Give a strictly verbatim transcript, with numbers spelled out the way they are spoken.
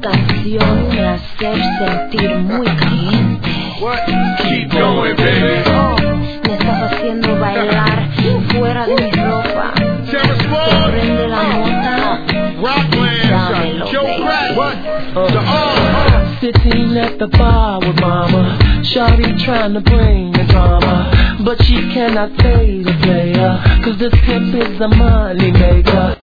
canción me hace sentir muy caliente. Keep going, baby. Oh, me estás haciendo bailar fuera de mi ropa. Te prende la nota. Dámelo, baby. Uh, sitting at the bar with mama, shawty trying to bring the drama, but she cannot stay the player, cause this pimp is a money maker.